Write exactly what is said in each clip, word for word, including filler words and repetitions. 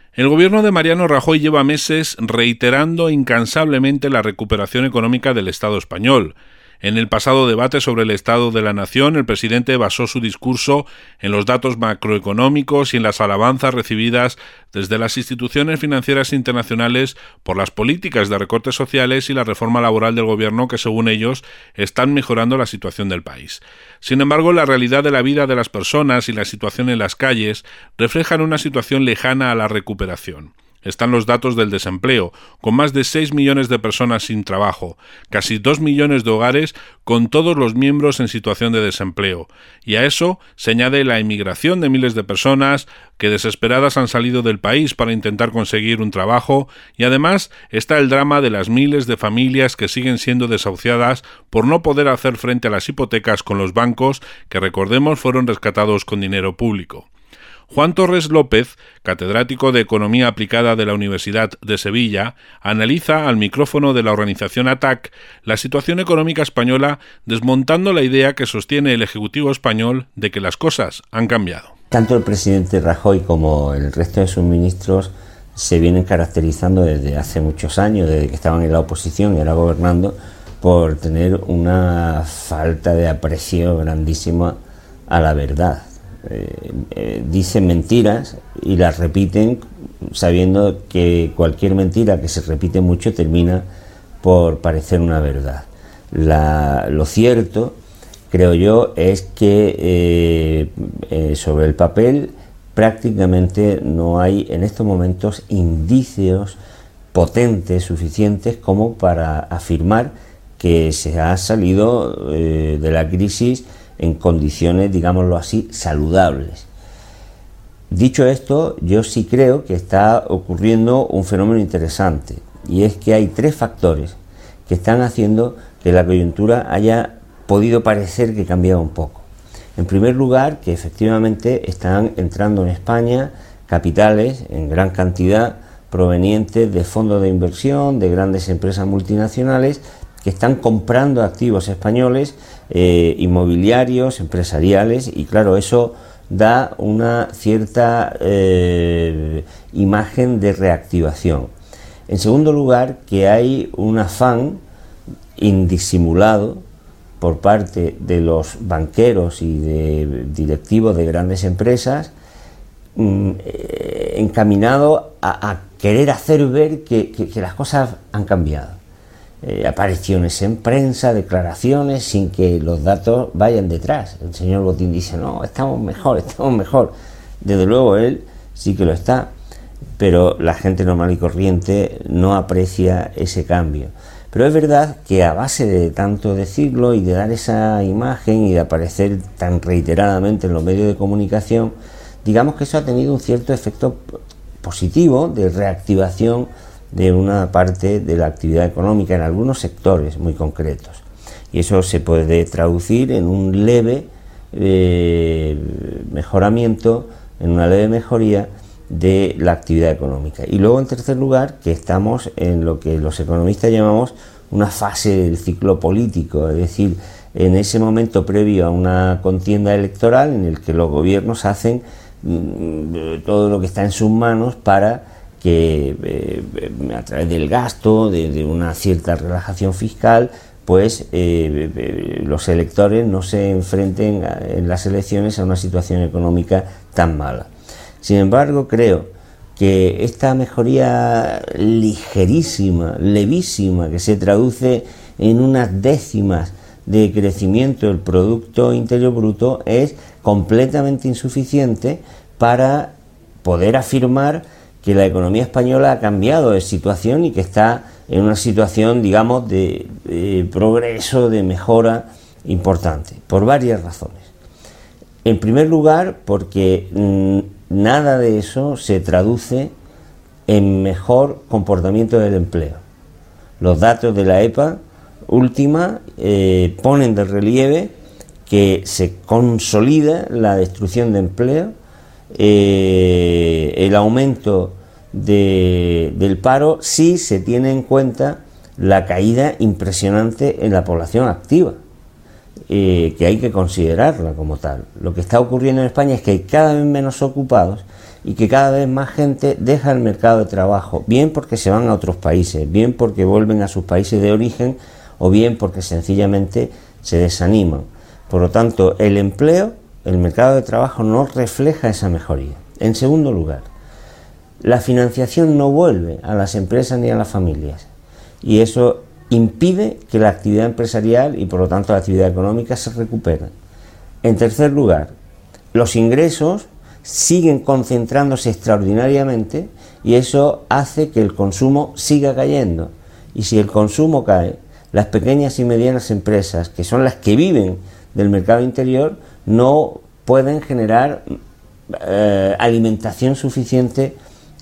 El gobierno de Mariano Rajoy lleva meses reiterando incansablemente la recuperación económica del Estado español. En el pasado debate sobre el estado de la nación, el presidente basó su discurso en los datos macroeconómicos y en las alabanzas recibidas desde las instituciones financieras internacionales por las políticas de recortes sociales y la reforma laboral del gobierno que, según ellos, están mejorando la situación del país. Sin embargo, la realidad de la vida de las personas y la situación en las calles reflejan una situación lejana a la recuperación. Están los datos del desempleo, con más de seis millones de personas sin trabajo, casi dos millones de hogares con todos los miembros en situación de desempleo, y a eso se añade la emigración de miles de personas que desesperadas han salido del país para intentar conseguir un trabajo, y además está el drama de las miles de familias que siguen siendo desahuciadas por no poder hacer frente a las hipotecas con los bancos, que recordemos fueron rescatados con dinero público. Juan Torres López, catedrático de Economía Aplicada de la Universidad de Sevilla, analiza al micrófono de la organización A T A C la situación económica española, desmontando la idea que sostiene el Ejecutivo español de que las cosas han cambiado. Tanto el presidente Rajoy como el resto de sus ministros se vienen caracterizando desde hace muchos años, desde que estaban en la oposición y ahora gobernando, por tener una falta de aprecio grandísima a la verdad. Eh, eh, dicen mentiras y las repiten sabiendo que cualquier mentira que se repite mucho termina por parecer una verdad. La, lo cierto, creo yo, es que eh, eh, sobre el papel prácticamente no hay en estos momentos indicios potentes suficientes como para afirmar que se ha salido eh, de la crisis en condiciones, digámoslo así, saludables. Dicho esto, yo sí creo que está ocurriendo un fenómeno interesante, y es que hay tres factores que están haciendo que la coyuntura haya podido parecer que cambiaba un poco. En primer lugar, que efectivamente están entrando en España capitales en gran cantidad provenientes de fondos de inversión, de grandes empresas multinacionales, que están comprando activos españoles, eh, inmobiliarios, empresariales, y claro, eso da una cierta eh, imagen de reactivación. En segundo lugar, que hay un afán indisimulado por parte de los banqueros y de directivos de grandes empresas mm, eh, encaminado a, a querer hacer ver que, que, que las cosas han cambiado. Eh, apariciones en prensa, declaraciones, sin que los datos vayan detrás. El señor Botín dice, no, estamos mejor, estamos mejor. Desde luego él sí que lo está, pero la gente normal y corriente no aprecia ese cambio. Pero es verdad que a base de tanto decirlo y de dar esa imagen y de aparecer tan reiteradamente en los medios de comunicación, digamos que eso ha tenido un cierto efecto positivo de reactivación de una parte de la actividad económica en algunos sectores muy concretos, y eso se puede traducir en un leve eh, mejoramiento, en una leve mejoría de la actividad económica. Y luego, en tercer lugar, que estamos en lo que los economistas llamamos una fase del ciclo político, es decir, en ese momento previo a una contienda electoral en el que los gobiernos hacen mm, todo lo que está en sus manos para que eh, a través del gasto, de, de una cierta relajación fiscal, pues eh, eh, los electores no se enfrenten a, en las elecciones a una situación económica tan mala. Sin embargo, creo que esta mejoría ligerísima, levísima, que se traduce en unas décimas de crecimiento del Producto Interior Bruto, es completamente insuficiente para poder afirmar que la economía española ha cambiado de situación y que está en una situación, digamos, de, de progreso, de mejora importante, por varias razones. En primer lugar, porque mmm, nada de eso se traduce en mejor comportamiento del empleo. Los datos de la E P A última eh, ponen de relieve que se consolida la destrucción de empleo, eh, el aumento de, del paro, si se tiene en cuenta la caída impresionante en la población activa, eh, que hay que considerarla como tal. Lo que está ocurriendo en España es que hay cada vez menos ocupados, y que cada vez más gente deja el mercado de trabajo, bien porque se van a otros países, bien porque vuelven a sus países de origen o bien porque sencillamente se desaniman. Por lo tanto, el empleo, el mercado de trabajo no refleja esa mejoría. En segundo lugar, la financiación no vuelve a las empresas ni a las familias y eso impide que la actividad empresarial y por lo tanto la actividad económica se recupere. En tercer lugar, los ingresos siguen concentrándose extraordinariamente y eso hace que el consumo siga cayendo. Y si el consumo cae, las pequeñas y medianas empresas, que son las que viven del mercado interior, no pueden generar eh, alimentación suficiente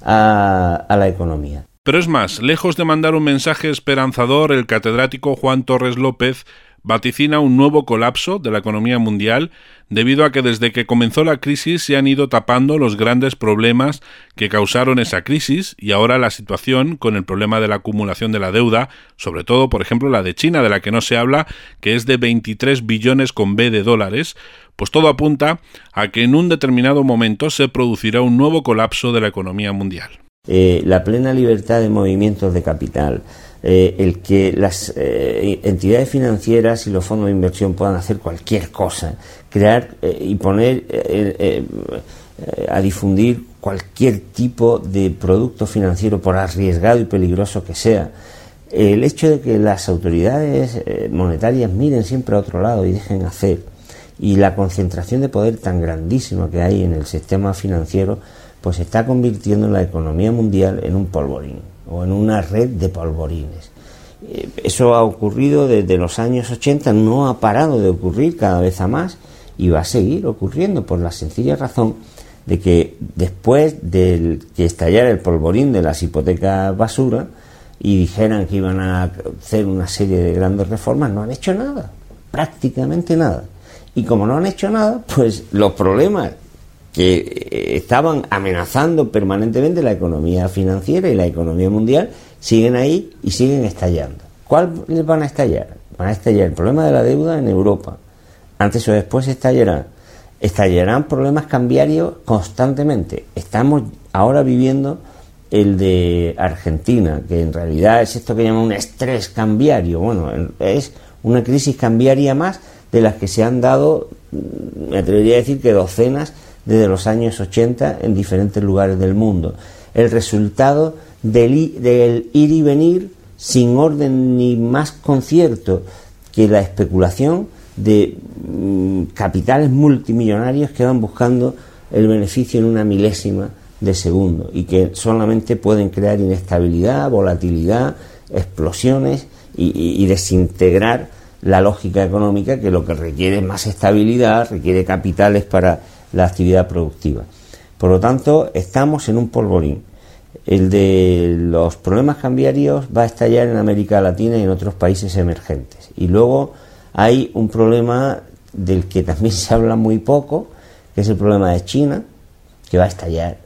a, a la economía. Pero es más, lejos de mandar un mensaje esperanzador, el catedrático Juan Torres López vaticina un nuevo colapso de la economía mundial debido a que desde que comenzó la crisis se han ido tapando los grandes problemas que causaron esa crisis y ahora la situación con el problema de la acumulación de la deuda, sobre todo, por ejemplo, la de China, de la que no se habla, que es de veintitrés billones con B de dólares, pues todo apunta a que en un determinado momento se producirá un nuevo colapso de la economía mundial. Eh, la plena libertad de movimientos de capital, eh, el que las eh, entidades financieras y los fondos de inversión puedan hacer cualquier cosa, crear eh, y poner eh, eh, eh, a difundir cualquier tipo de producto financiero, por arriesgado y peligroso que sea, el hecho de que las autoridades eh, monetarias miren siempre a otro lado y dejen hacer, y la concentración de poder tan grandísima que hay en el sistema financiero, pues está convirtiendo la economía mundial en un polvorín o en una red de polvorines. Eso ha ocurrido desde los años ochenta, no ha parado de ocurrir, cada vez a más, y va a seguir ocurriendo por la sencilla razón de que después de que estallara el polvorín de las hipotecas basura y dijeran que iban a hacer una serie de grandes reformas, no han hecho nada, prácticamente nada. Y como no han hecho nada, pues los problemas que estaban amenazando permanentemente la economía financiera y la economía mundial siguen ahí y siguen estallando. ¿Cuáles van a estallar? Van a estallar el problema de la deuda en Europa. Antes o después estallará. Estallarán problemas cambiarios constantemente. Estamos ahora viviendo el de Argentina, que en realidad es esto que llaman un estrés cambiario. Bueno, es una crisis cambiaria más de las que se han dado, me atrevería a decir que docenas desde los años ochenta en diferentes lugares del mundo. El resultado del, del ir y venir sin orden ni más concierto que la especulación de mm, capitales multimillonarios que van buscando el beneficio en una milésima de segundo y que solamente pueden crear inestabilidad, volatilidad, explosiones y, y, y desintegrar la lógica económica, que lo que requiere es más estabilidad, requiere capitales para la actividad productiva. Por lo tanto, estamos en un polvorín. El de los problemas cambiarios va a estallar en América Latina y en otros países emergentes. Y luego hay un problema del que también se habla muy poco, que es el problema de China, que va a estallar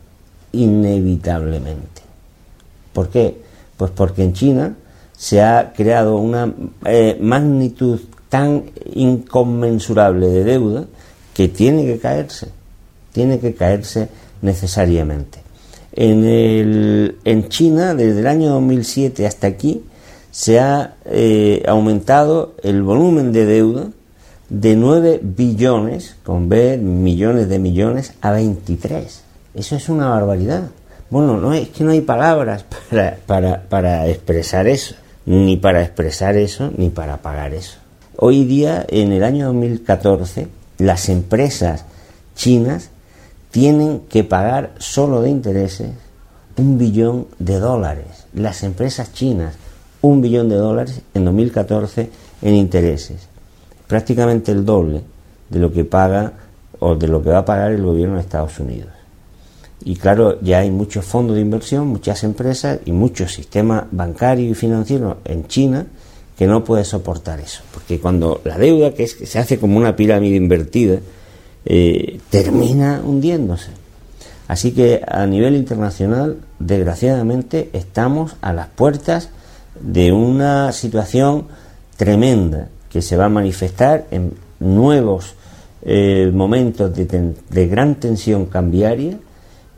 inevitablemente. ¿Por qué? Pues porque en China se ha creado una eh, magnitud tan inconmensurable de deuda que tiene que caerse, tiene que caerse necesariamente. En, el, en China, desde el año dos mil siete hasta aquí, se ha eh, aumentado el volumen de deuda de nueve billones, con B, millones de millones, a veintitrés. Eso es una barbaridad. Bueno, no es que no hay palabras para, para, para expresar eso, ni para expresar eso, ni para pagar eso. Hoy día, en el año dos mil catorce, las empresas chinas tienen que pagar solo de intereses un billón de dólares. Las empresas chinas, un billón de dólares en dos mil catorce en intereses. Prácticamente el doble de lo que paga o de lo que va a pagar el gobierno de Estados Unidos. Y claro, ya hay muchos fondos de inversión, muchas empresas y mucho sistema bancario y financiero en China que no puede soportar eso. Porque cuando la deuda, que, es, que se hace como una pirámide invertida, eh, termina hundiéndose. Así que a nivel internacional, desgraciadamente, estamos a las puertas de una situación tremenda que se va a manifestar en nuevos eh, momentos de, ten, de gran tensión cambiaria,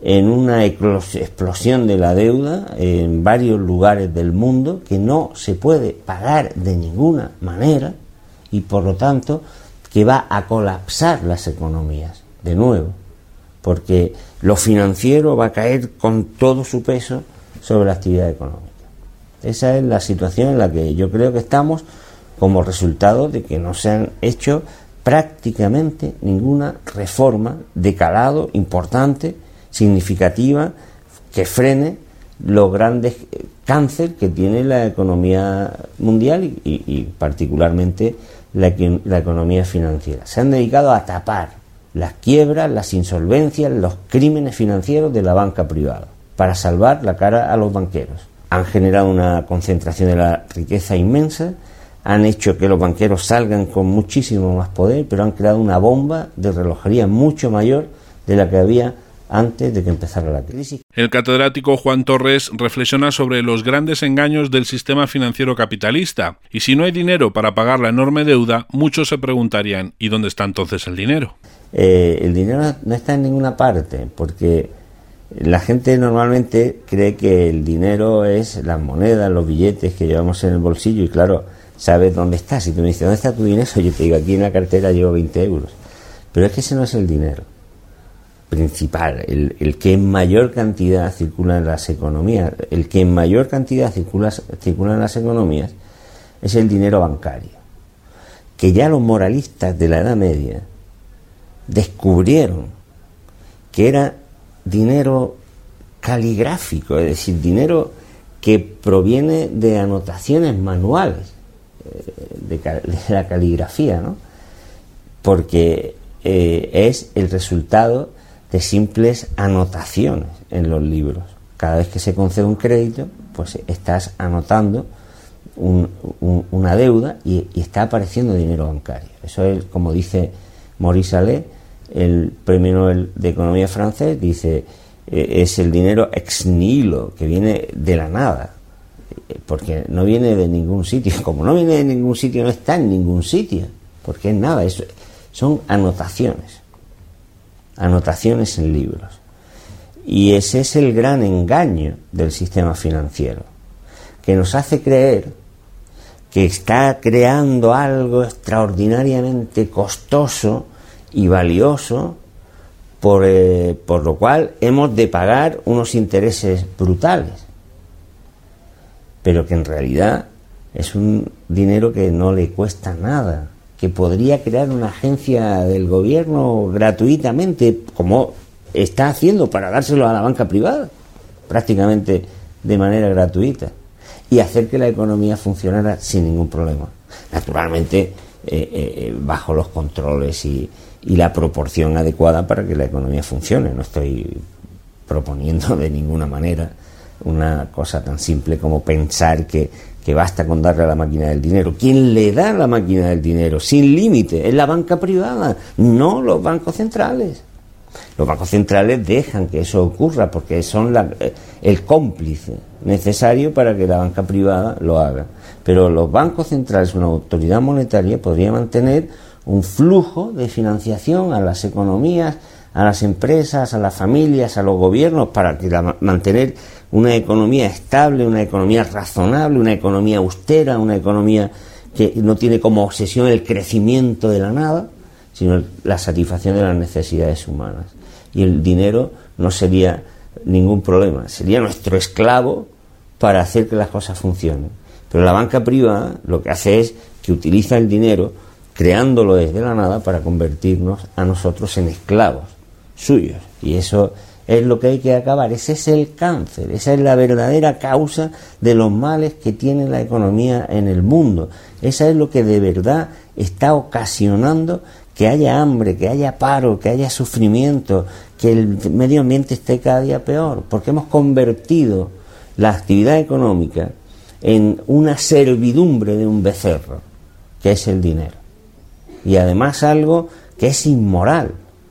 en una explosión de la deuda en varios lugares del mundo que no se puede pagar de ninguna manera y por lo tanto que va a colapsar las economías de nuevo, porque lo financiero va a caer con todo su peso sobre la actividad económica. Esa es la situación en la que yo creo que estamos como resultado de que no se han hecho prácticamente ninguna reforma de calado importante, significativa, que frene los grandes cánceres que tiene la economía mundial y, y, y particularmente la, la economía financiera. Se han dedicado a tapar las quiebras, las insolvencias, los crímenes financieros de la banca privada para salvar la cara a los banqueros. Han generado una concentración de la riqueza inmensa, han hecho que los banqueros salgan con muchísimo más poder, pero han creado una bomba de relojería mucho mayor de la que había antes de que empezara la crisis. El catedrático Juan Torres reflexiona sobre los grandes engaños del sistema financiero capitalista, y si no hay dinero para pagar la enorme deuda, muchos se preguntarían, ¿y dónde está entonces el dinero? Eh, el dinero no está en ninguna parte, porque la gente normalmente cree que el dinero es las monedas, los billetes que llevamos en el bolsillo, y claro, sabes dónde está. Si tú me dices, ¿dónde está tu dinero? Yo te digo, aquí en la cartera llevo veinte euros. Pero es que ese no es el dinero principal, el, el que en mayor cantidad circula en las economías, el que en mayor cantidad circula, circula en las economías es el dinero bancario, que ya los moralistas de la Edad Media descubrieron que era dinero caligráfico, es decir, dinero que proviene de anotaciones manuales, de, de la caligrafía, ¿no? Porque eh, es el resultado de simples anotaciones en los libros. Cada vez que se concede un crédito, pues estás anotando un, un, una deuda y, y está apareciendo dinero bancario. Eso es, como dice Maurice Allais, el premio Nobel de Economía francés, dice, eh, es el dinero ex nihilo, que viene de la nada, porque no viene de ningún sitio. Como no viene de ningún sitio, no está en ningún sitio, porque es nada, es, son anotaciones. Anotaciones en libros. Y ese es el gran engaño del sistema financiero, que nos hace creer que está creando algo extraordinariamente costoso y valioso, por, eh, por lo cual hemos de pagar unos intereses brutales, pero que en realidad es un dinero que no le cuesta nada, que podría crear una agencia del gobierno gratuitamente, como está haciendo para dárselo a la banca privada, prácticamente de manera gratuita, y hacer que la economía funcionara sin ningún problema. Naturalmente, eh, eh, bajo los controles y, y la proporción adecuada para que la economía funcione. No estoy proponiendo de ninguna manera una cosa tan simple como pensar que que basta con darle a la máquina del dinero. ¿Quién le da la máquina del dinero sin límite? Es la banca privada, no los bancos centrales. Los bancos centrales dejan que eso ocurra porque son la, el cómplice necesario para que la banca privada lo haga. Pero los bancos centrales, una autoridad monetaria, podría mantener un flujo de financiación a las economías, a las empresas, a las familias, a los gobiernos, para que la, mantener una economía estable, una economía razonable, una economía austera, una economía que no tiene como obsesión el crecimiento de la nada, sino la satisfacción de las necesidades humanas. Y el dinero no sería ningún problema, sería nuestro esclavo para hacer que las cosas funcionen. Pero la banca privada lo que hace es que utiliza el dinero, creándolo desde la nada, para convertirnos a nosotros en esclavos suyos. Y eso es lo que hay que acabar. Ese es el cáncer, esa es la verdadera causa de los males que tiene la economía en el mundo. Esa es lo que de verdad está ocasionando que haya hambre, que haya paro, que haya sufrimiento, que el medio ambiente esté cada día peor, porque hemos convertido la actividad económica en una servidumbre de un becerro, que es el dinero. Y además algo que es inmoral.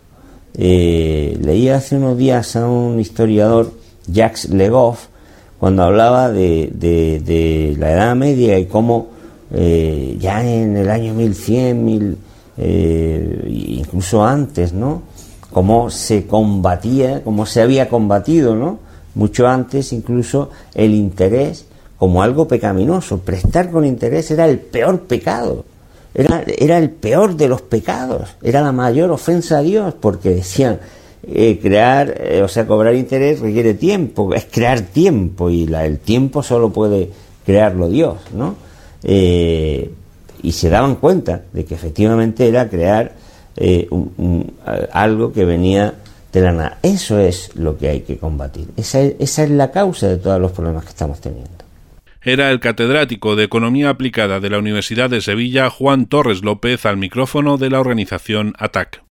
Eh, leí hace unos días a un historiador, Jacques Le Goff, cuando hablaba de, de, de la Edad Media y cómo eh, ya en el año mil cien, mil, eh, incluso antes, ¿no?, cómo se combatía, cómo se había combatido, ¿no?, mucho antes incluso el interés como algo pecaminoso. Prestar con interés era el peor pecado, era, era el peor de los pecados, era la mayor ofensa a Dios, porque decían, eh, crear, eh, o sea, cobrar interés requiere tiempo, es crear tiempo, y la, el tiempo solo puede crearlo Dios, ¿no? Eh, y se daban cuenta de que efectivamente era crear eh, un, un, algo que venía de la nada. Eso es lo que hay que combatir. Esa es, esa es la causa de todos los problemas que estamos teniendo. Era el catedrático de Economía Aplicada de la Universidad de Sevilla, Juan Torres López, al micrófono de la organización A T A C.